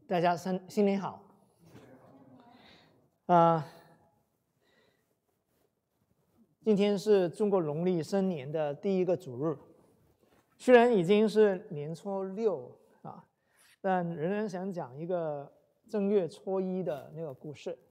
大家新年好。今天是中国农历新年的第一个主日，虽然已经是年初六但仍然想讲一个正月初一的那个故事。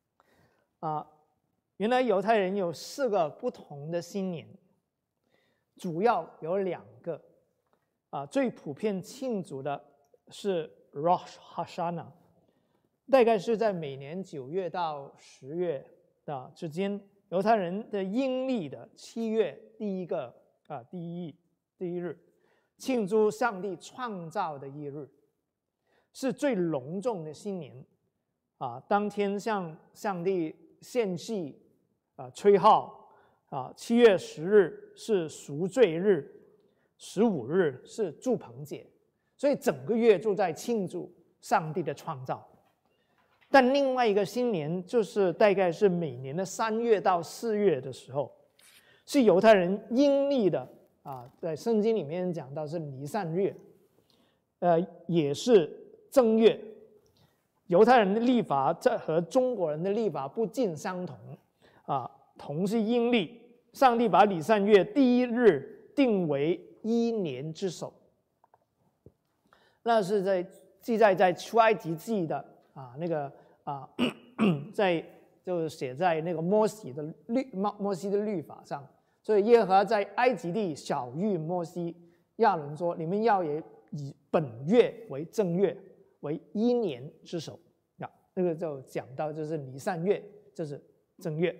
原来犹太人有4个不同的新年，主要有2个。最普遍庆祝的是 Rosh Hashanah， 大概是在每年9月到10月的之间，犹太人的阴历的7月第一日，庆祝上帝创造的一日，是最隆重的新年。当天向上帝献祭，吹号。7月10日是赎罪日，15日是住棚节，所以整个月就在庆祝上帝的创造。但另外一个新年就是大概是每年的3月到4月的时候，是犹太人阴历的在圣经里面讲到是尼散月，也是正月。犹太人的历法和中国人的历法不尽相同，同是阴历，上帝把尼散月第一日定为1年之首，那是记载在出埃及记的就写在那个摩西的律法上。所以耶和华在埃及地晓谕摩西亚伦说：“你们要以本月为正月，为1年之首。”那个就讲到就是尼散月，就是正月。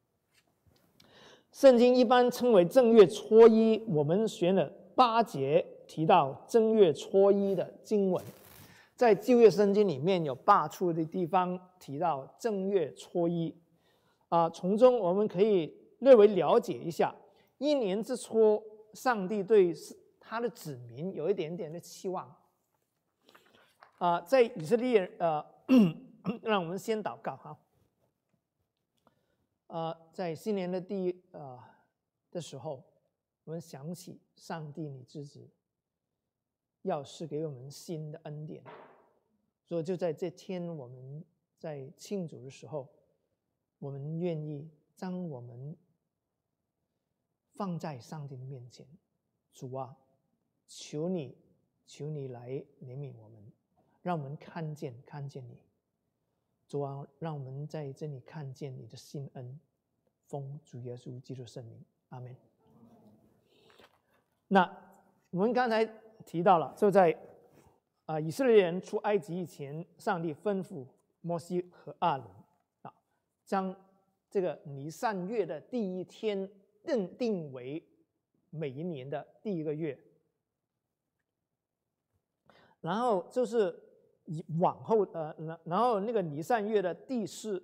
圣经一般称为正月初一，我们选了8节提到正月初一的经文。在旧约圣经里面有8处的地方提到正月初一，从中我们可以略微了解一下，1年之初，上帝对他的子民有一点点的期望。在以色列让我们先祷告哈。在新年的的时候，我们想起上帝你之子要赐给我们新的恩典，所以就在这天，我们在庆祝的时候，我们愿意将我们放在上帝的面前。主啊，求你来怜悯我们，让我们看见你。主啊，让我们在这里看见你的新恩，奉主耶稣基督圣名，阿们。那我们刚才提到了，就在以色列人出埃及以前，上帝吩咐摩西和亚伦将这个尼散月的第1天认定为每一年的第1个月，然后就是往后然后那个尼散月的第4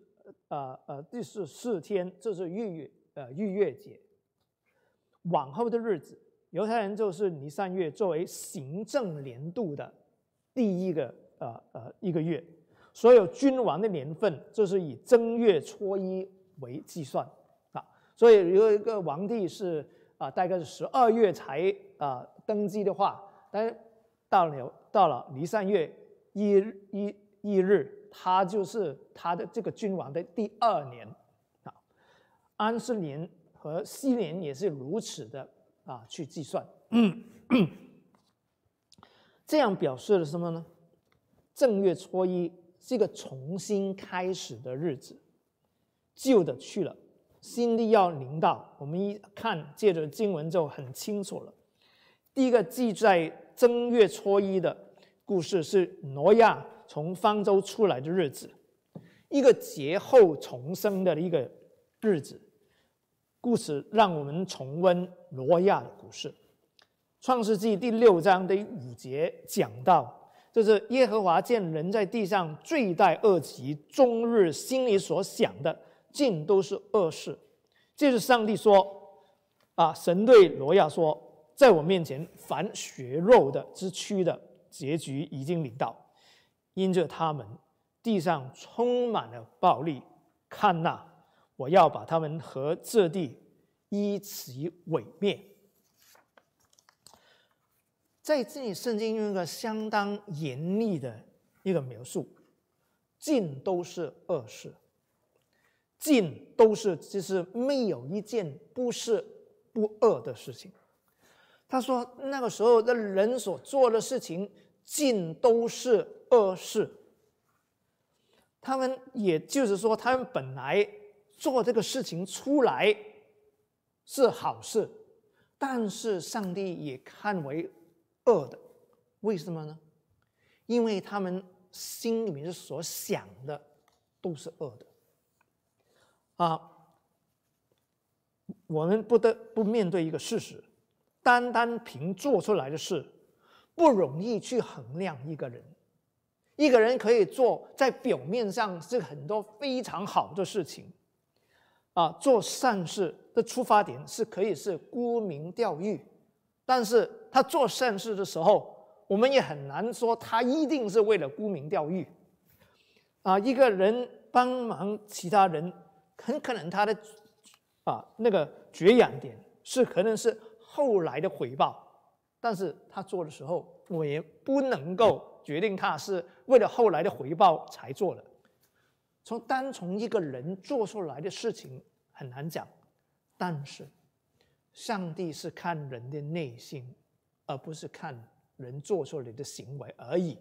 天，这是逾越节。往后的日子，犹太人就是尼散月作为行政年度的第1个月，所有君王的年份就是以正月初一为计算。所以有一个皇帝是大概是12月才登基的话，但是到了尼散月一日，他就是他的这个君王的第2年。安息年和西年也是如此的去计算。这样表示了什么呢？正月初一是一个重新开始的日子，旧的去了，新的要临到。我们一看借着经文就很清楚了。第一个记在正月初一的故事是挪亚从方舟出来的日子，一个劫后重生的一个日子。故事让我们重温挪亚的故事。创世纪第6章的5节讲到，就是耶和华见人在地上罪怠恶极，终日心里所想的尽都是恶事。接着上帝说神对挪亚说，在我面前凡血肉的之躯的结局已经临到，因着他们地上充满了暴力，看哪，我要把他们和这地一起毁灭。在这里圣经用一个相当严厉的一个描述，尽都是恶事，尽都是就是没有一件不是不恶的事情。他说那个时候的人所做的事情尽都是恶事，他们也就是说他们本来做这个事情出来是好事，但是上帝也看为恶的。为什么呢？因为他们心里面所想的都是恶的。我们不得不面对一个事实，单单凭做出来的事不容易去衡量一个人。一个人可以做在表面上是很多非常好的事情，做善事的出发点是可以是沽名钓誉，但是他做善事的时候，我们也很难说他一定是为了沽名钓誉。一个人帮忙其他人，很可能他的那个着眼点可能是后来的回报，但是他做的时候，我也不能够决定他是为了后来的回报才做的。单从一个人做出来的事情很难讲，但是上帝是看人的内心，而不是看人做出来的行为而已。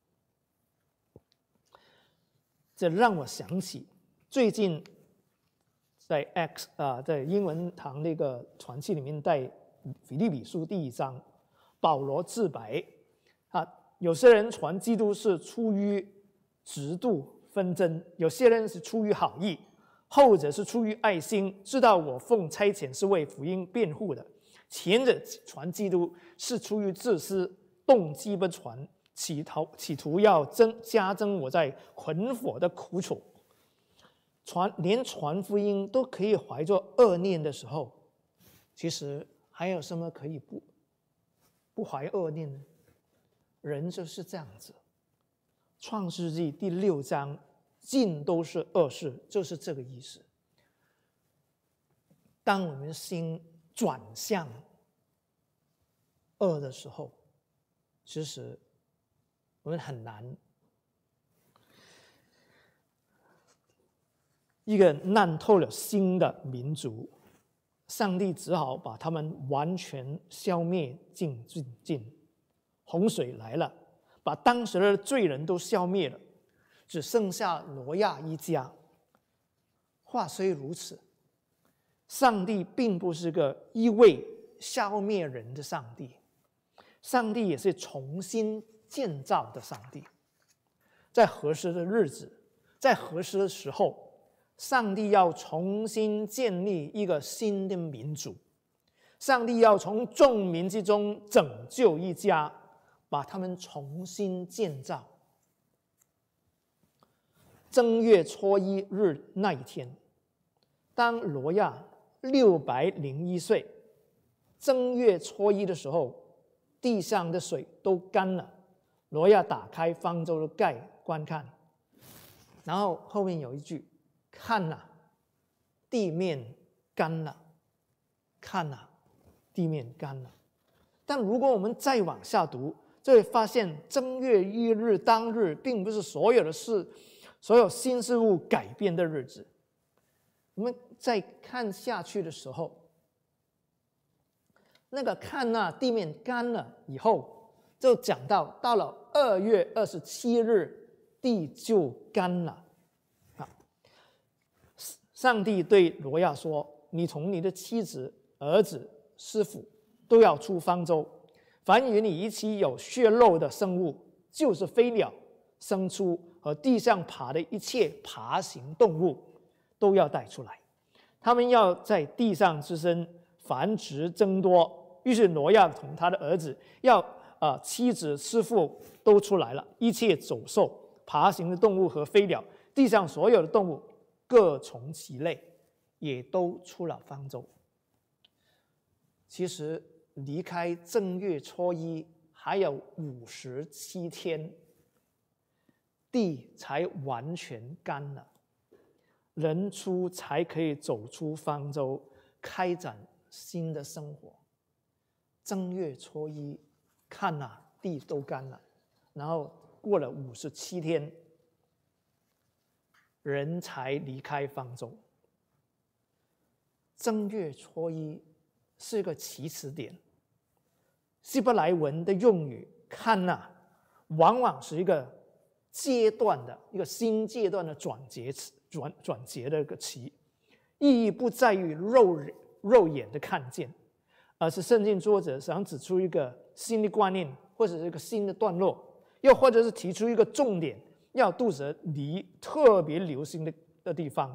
这让我想起最近在在英文堂那个传记里面，在腓立比书第1章，保罗自白有些人传基督是出于嫉妒纷争，有些人是出于好意，后者是出于爱心，知道我奉差遣是为福音辩护的；前者传基督是出于自私，动机不传，企图要加增我在捆锁的苦楚。连传福音都可以怀着恶念的时候，其实还有什么可以不怀恶念呢？人就是这样子。创世纪第6章尽都是恶事，就是这个意思。当我们心转向恶的时候，其实我们很难。一个烂透了心的民族，上帝只好把他们完全消灭尽。洪水来了，把当时的罪人都消灭了，只剩下挪亚一家。话虽如此，上帝并不是个一味消灭人的上帝，上帝也是重新建造的上帝。在合适的日子，在合适的时候，上帝要重新建立一个新的民族，上帝要从众民之中拯救一家，把他们重新建造。正月初1日那一天，当挪亚601岁，正月初1的时候，地上的水都干了。挪亚打开方舟的盖观看，然后后面有一句：看哪，地面干了，看哪，地面干了。但如果我们再往下读，就会发现正月1日当日并不是所有新事物改变的日子。我们再看下去的时候，那个看那地面干了以后，就讲到了2月27日，地就干了。上帝对挪亚说：你同你的妻子、儿子、师傅都要出方舟，凡与你一起有血肉的生物，就是飞鸟、牲畜和地上爬的一切爬行动物，都要带出来。他们要在地上滋生，繁殖增多。于是挪亚同他的儿子妻子、师傅都出来了，一切走兽、爬行的动物和飞鸟，地上所有的动物各从其类，也都出了方舟。其实离开正月初1还有57天，地才完全干了，人才可以走出方舟，开展新的生活。正月初1，看哪，地都干了，然后过了57天，人才离开方舟。正月初一是个起始点，希伯来文的用语看呐，往往是一个阶段的一个新阶段的转折的一个词，意义不在于肉眼的看见，而是圣经作者想指出一个新的观念，或者是一个新的段落，又或者是提出一个重点，要读者离特别留心的地方。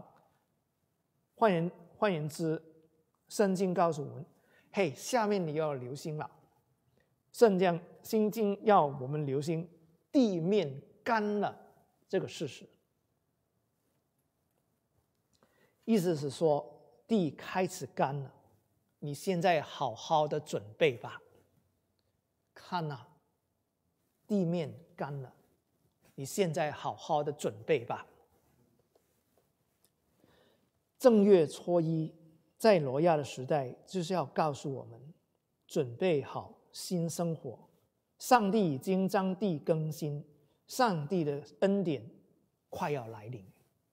换言之，圣经告诉我们，嘿，下面你要留心了。圣经要我们留心地面干了这个事实，意思是说地开始干了，你现在好好的准备吧。看啊，地面干了，你现在好好的准备吧。正月初一在挪亚的时代，就是要告诉我们准备好新生活，上帝已经将地更新，上帝的恩典快要来临。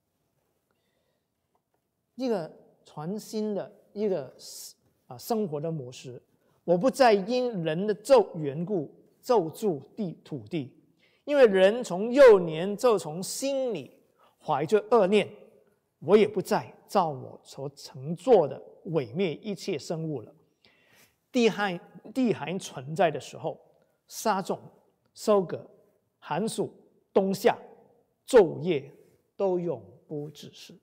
一个全新的一个生活的模式，我不再因人的缘故咒诅土地，因为人从幼年就从心里怀着恶念，我也不再照我所曾做的毁灭一切生物了。地还存在的时候，撒种、收割、寒暑、冬夏、昼夜都永不止息。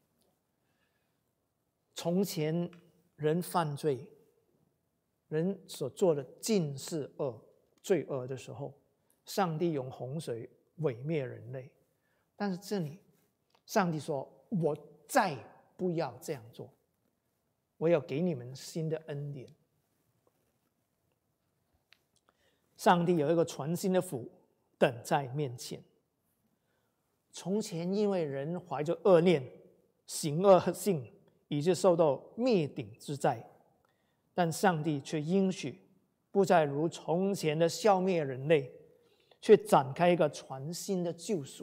从前人犯罪，人所做的尽是罪恶的时候，上帝用洪水毁灭人类。但是这里，上帝说：“我再不要这样做，我要给你们新的恩典。”上帝有一个全新的福等在面前。从前因为人怀着恶念、行恶性，以致受到灭顶之灾，但上帝却应许不再如从前的消灭人类，却展开一个全新的救赎。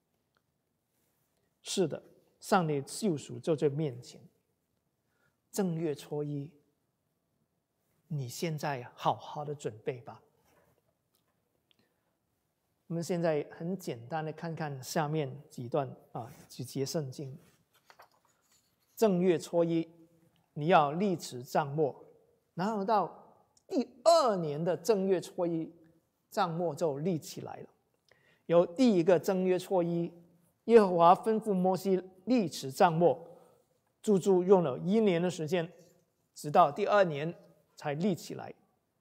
是的，上帝的救赎就在面前。正月初一，你现在好好的准备吧。我们现在很简单的看看下面几节圣经。正月初一，你要立此帐幕，然后到第2年的正月初一，帐幕就立起来了。由第一个正月初一，耶和华吩咐摩西立此帐幕，足足用了1年的时间，直到第2年才立起来。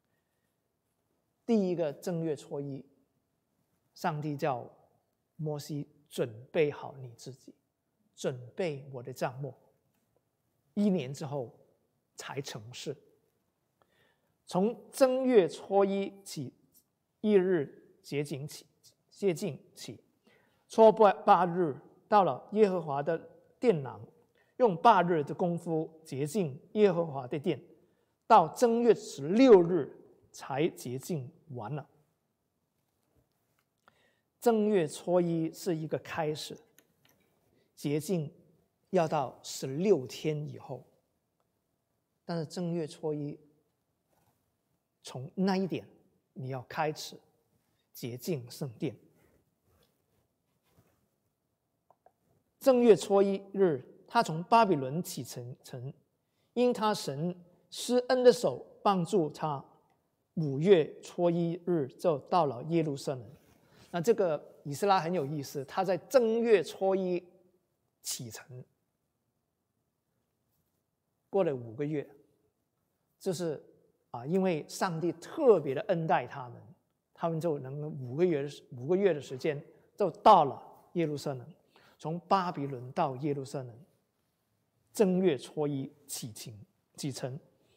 第一个正月初一，上帝叫摩西准备好你自己，准备我的帐幕。1年之后才成事。从正月初一起，1日洁净起，初8日到了耶和华的殿廊，用8日的功夫洁净耶和华的殿，到正月16日才洁净完了。正月初一是一个开始，洁净要到16天以后。但是正月初一，从那一点你要开始洁净圣殿。正月初一日，他从巴比伦启程，因他神施恩的手帮助他，5月初一日就到了耶路撒冷。那这个以斯拉很有意思，他在正月初一启程，过了5个月，就是因为上帝特别的恩待他们就能5个月的时间就到了耶路撒冷，从巴比伦到耶路撒冷，正月初一启程，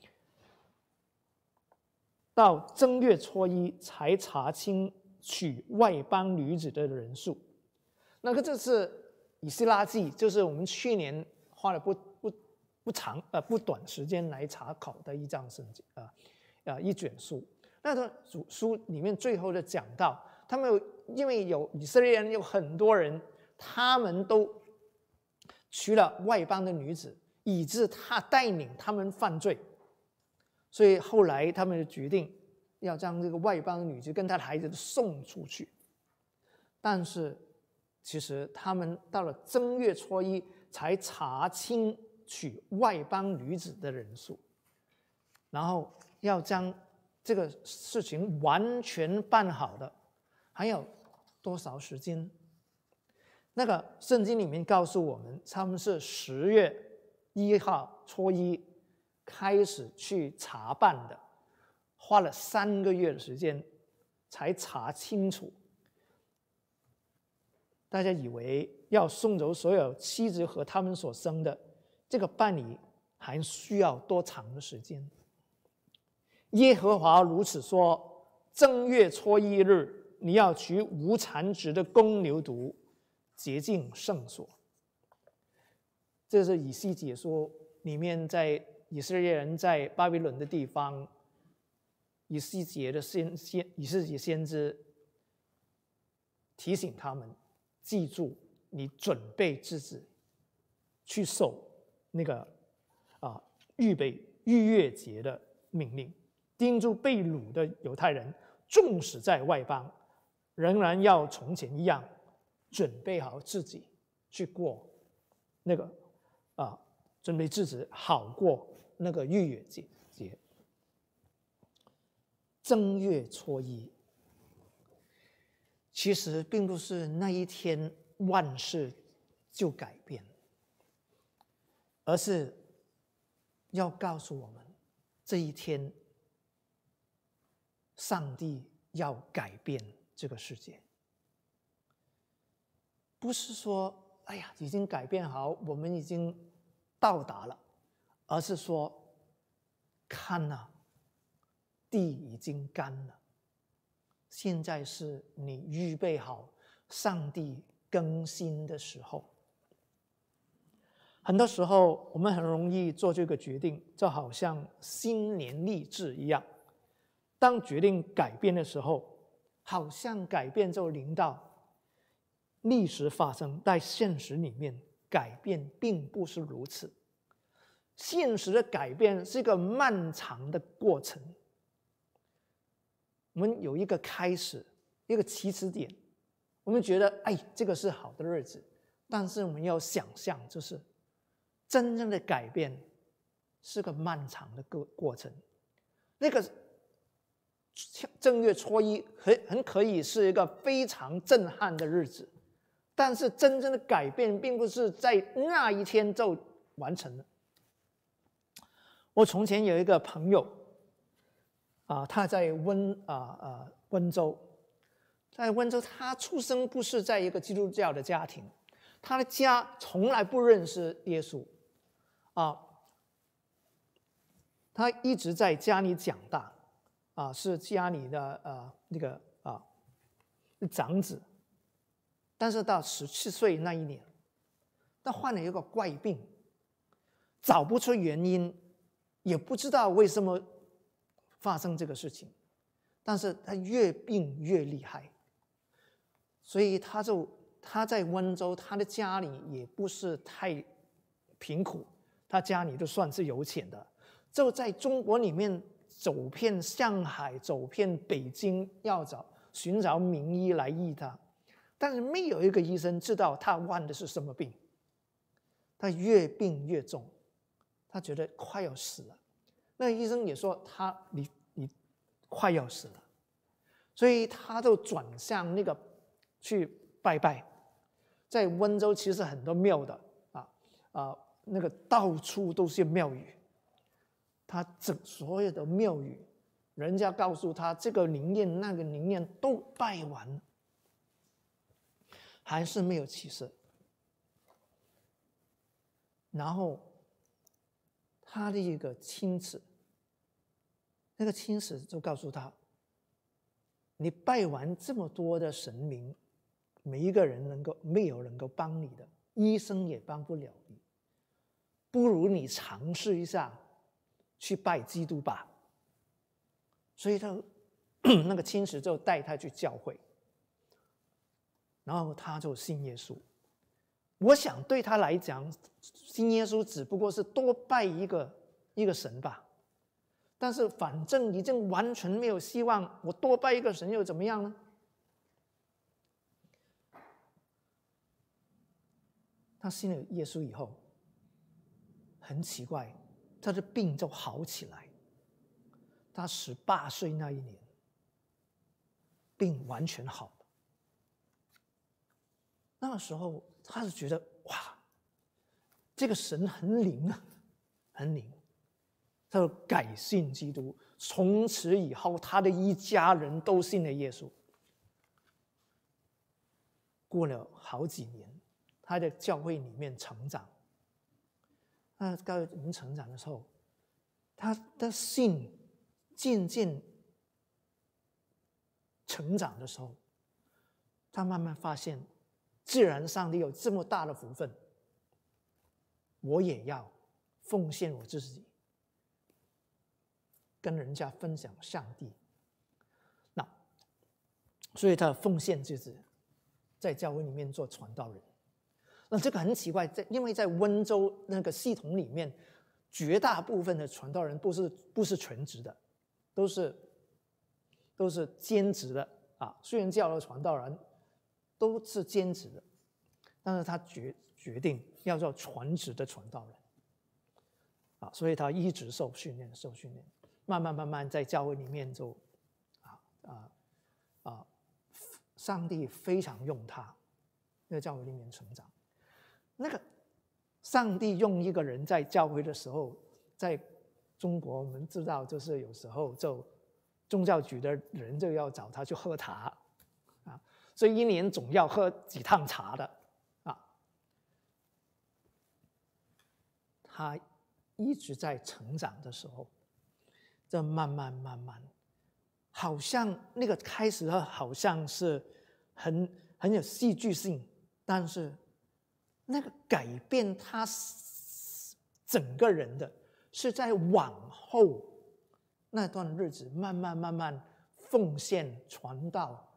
到正月初一才查清娶外邦女子的人数。那个这是以斯拉记，就是我们去年花了不短时间来查考的一章圣经一卷书。那个书里面最后的讲到， 他们因为有以色列人有很多人，他们都娶了外邦的女子，以致他带领他们犯罪，所以后来他们就决定要将这个外邦的女子跟他的孩子都送出去。但是其实他们到了正月初一才查清娶外邦女子的人数，然后要将这个事情完全办好的还有多少时间？那个圣经里面告诉我们，他们是10月1号初一开始去查办的，花了3个月的时间才查清楚。大家以为要送走所有妻子和他们所生的，这个办理还需要多长的时间？耶和华如此说：正月初一日，你要取无残值的公牛犊，洁净圣所。这是以西结书里面，在以色列人在巴比伦的地方，以西结先知提醒他们，记住你准备自己去守那个预越节的命令，叮嘱被掳的犹太人，纵使在外邦，仍然要从前一样准备好自己去过那个准备自己好过那个逾越节。正月初一其实并不是那一天万事就改变，而是要告诉我们，这一天上帝要改变这个世界。不是说哎呀已经改变好，我们已经到达了，而是说看啊，地已经干了，现在是你预备好上帝更新的时候。很多时候我们很容易做这个决定，就好像新年立志一样，当决定改变的时候，好像改变就临到。历史发生，在现实里面改变并不是如此。现实的改变是一个漫长的过程。我们有一个开始，一个起始点，我们觉得哎，这个是好的日子，但是我们要想象，就是真正的改变是个漫长的过程。那个正月初一很可以是一个非常震撼的日子，但是真正的改变并不是在那一天就完成了。我从前有一个朋友他在温州，他出生不是在一个基督教的家庭，他的家从来不认识耶稣他一直在家里长大是家里的长子。但是到17岁那一年，他患了一个怪病，找不出原因，也不知道为什么发生这个事情，但是他越病越厉害，所以他在温州，他的家里也不是太贫苦，他家里都算是有钱的，就在中国里面走遍上海，走遍北京，要寻找名医来医他。但是没有一个医生知道他患的是什么病，他越病越重，他觉得快要死了。那医生也说你快要死了，所以他就转向那个去拜拜。在温州其实很多庙的那个到处都是庙宇，他所有的庙宇，人家告诉他这个灵验那个灵验都拜完了，还是没有起色。然后他的一个亲戚，那个亲戚就告诉他，你拜完这么多的神明，没有人能够帮你的，医生也帮不了你，不如你尝试一下去拜基督吧。所以那个亲戚就带他去教会， 然后他就信耶稣。我想对他来讲，信耶稣只不过是多拜一个神吧。但是反正已经完全没有希望，我多拜一个神又怎么样呢？他信了耶稣以后，很奇怪，他的病就好起来。他18岁那一年，病完全好了。那个时候，他就觉得哇，这个神很灵啊，很灵。他就改信基督，从此以后，他的一家人都信了耶稣。过了好几年，他在教会里面成长。他教会里面成长的时候，他的信渐渐成长的时候，他慢慢发现，既然上帝有这么大的福分，我也要奉献我自己，跟人家分享上帝。那所以他奉献自己，在教会里面做传道人。那这个很奇怪，因为在温州那个系统里面，绝大部分的传道人不是全职的，都是兼职的啊。虽然叫了传道人，都是兼职的，但是他决定要做全职的传道人啊，所以他一直受训练，慢慢在教会里面就上帝非常用他，在教会里面成长。那个上帝用一个人在教会的时候，在中国我们知道，就是有时候就宗教局的人就要找他去喝茶啊，所以一年总要喝几趟茶的啊。他一直在成长的时候，这慢慢，好像那个开始好像是很有戏剧性，但是那个改变他整个人的，是在往后那段日子，慢慢奉献传道，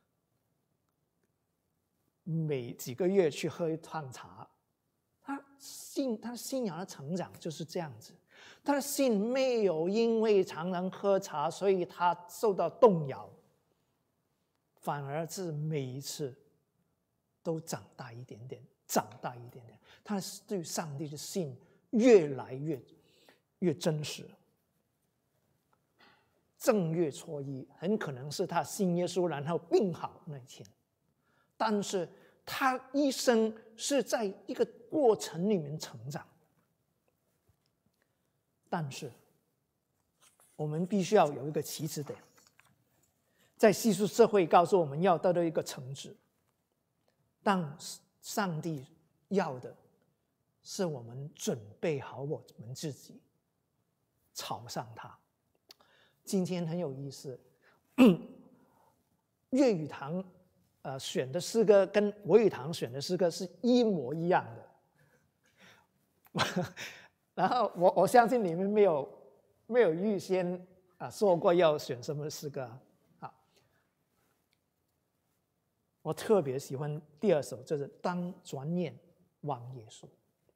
每几个月去喝一趟茶。他信仰的成长就是这样子。他的信没有因为常常喝茶，所以他受到动摇，反而是每一次都长大一点点。他对上帝的信越来越真实。正月初一很可能是他信耶稣然后病好那一天，但是他一生是在一个过程里面成长。但是我们必须要有一个起始点，在世俗社会告诉我们要得到一个成绩，但上帝要的是我们准备好我们自己，朝上他。今天很有意思，粤语堂选的诗歌跟国语堂选的诗歌是一模一样的。然后我相信你们没有预先说过要选什么诗歌啊。我特别喜欢第2首，就是当转念望耶稣。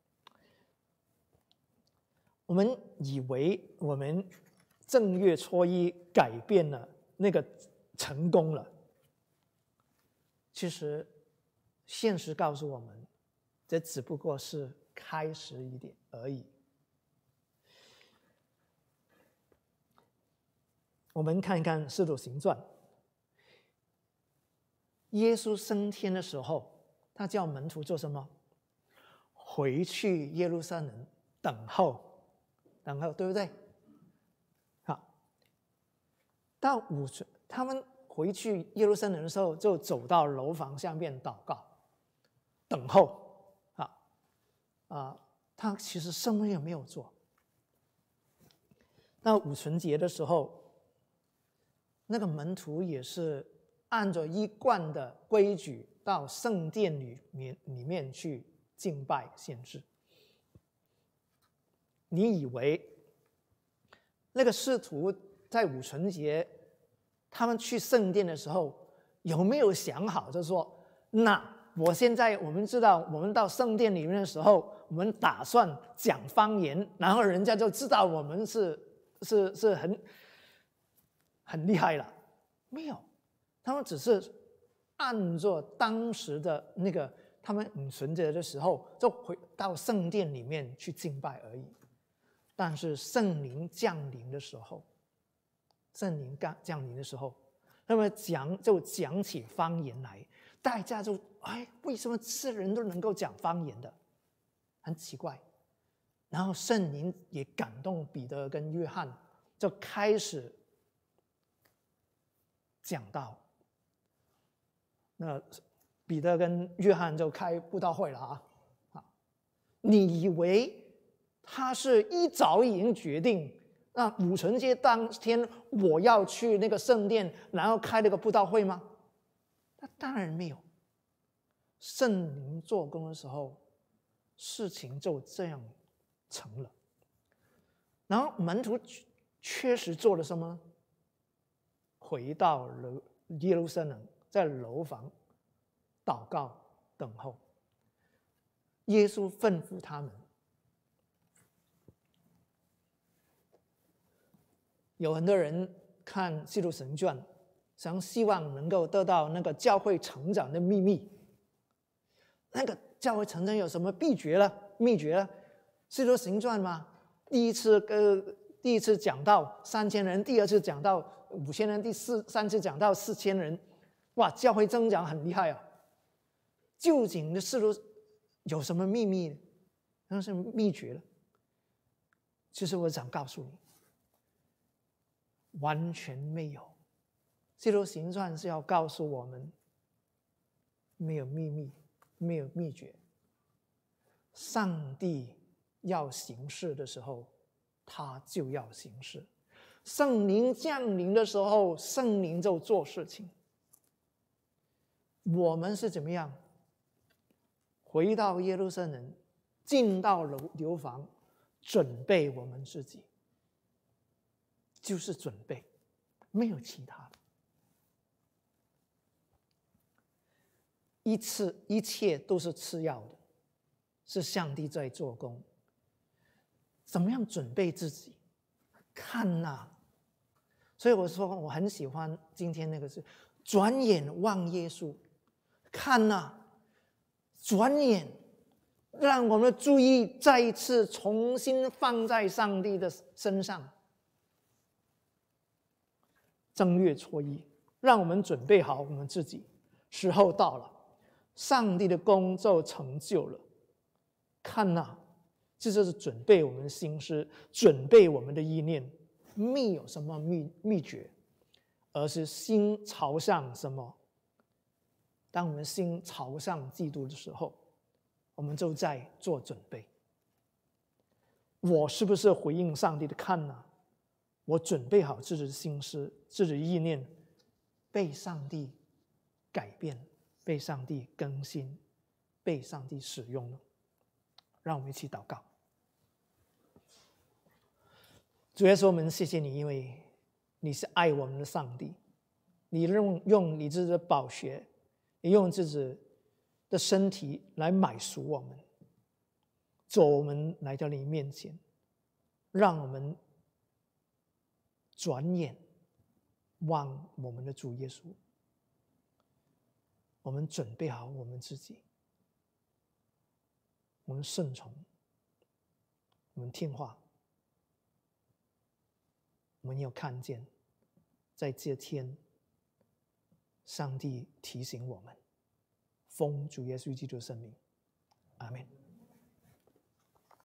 我们以为我们正月初一改变了，那个成功了，其实现实告诉我们，这只不过是开始一点而已。我们看看《使徒行传》，耶稣升天的时候，他叫门徒做什么？回去耶路撒冷等候，对不对？好，到午睡，他们回去耶路撒冷的时候，就走到楼房下面祷告，等候。他其实什么也没有做。到五旬节的时候，那个门徒也是按照一贯的规矩到圣殿里面去敬拜献祭。你以为那个使徒在五旬节他们去圣殿的时候有没有想好，就是说那我们知道，我们到圣殿里面的时候，我们打算讲方言，然后人家就知道我们是很厉害了。没有，他们只是按照当时的那个他们很纯洁的时候，就回到圣殿里面去敬拜而已。但是圣灵降临的时候，那么讲起方言来，大家就为什么这人都能够讲方言的？很奇怪。然后圣灵也感动彼得跟约翰，就开始讲道。那彼得跟约翰就开布道会了啊！你以为他是一早已经决定，那五旬节当天我要去那个圣殿，然后开那个布道会吗？那当然没有。圣灵做工的时候，事情就这样成了。然后门徒确实做了什么呢？回到了耶路撒冷，在楼房祷告等候。耶稣吩咐他们，有很多人看《基督神传》，希望能够得到那个教会成长的秘密。那个教会成长有什么秘诀呢？《基督神传》嘛，第一次讲到3000人，第二次讲到5000人，第三次讲到4000人，哇，教会增长很厉害啊！究竟的使徒有什么秘密呢？那是秘诀了。其实我想告诉你，完全没有。基督行传是要告诉我们，没有秘密，没有秘诀。上帝要行事的时候，他就要行事。圣灵降临的时候，圣灵就做事情。我们是怎么样？回到耶路撒冷，进到楼房，准备我们自己，就是准备，没有其他的。一切都是次要的，是上帝在做工。怎么样准备自己？看呐！所以我说我很喜欢今天那个字，转眼望耶稣。看呐！转眼，让我们的注意再一次重新放在上帝的身上。正月初一，让我们准备好我们自己，时候到了，上帝的工作成就了。看呐，这就是准备我们的心思，准备我们的意念，没有什么秘诀，而是心朝向什么？当我们心朝向基督的时候，我们就在做准备。我是不是回应上帝的看呢？我准备好自己的心思、自己的意念，被上帝改变、被上帝更新、被上帝使用呢？让我们一起祷告。主耶稣，我们谢谢你，因为你是爱我们的上帝，你用你自己的宝血，你用自己的身体来买赎我们，走我们来到你面前，让我们转眼望我们的主耶稣。我们准备好我们自己，我们顺从，我们听话，我们有看见，在这天，上帝提醒我们，奉主耶稣基督的圣名，阿们。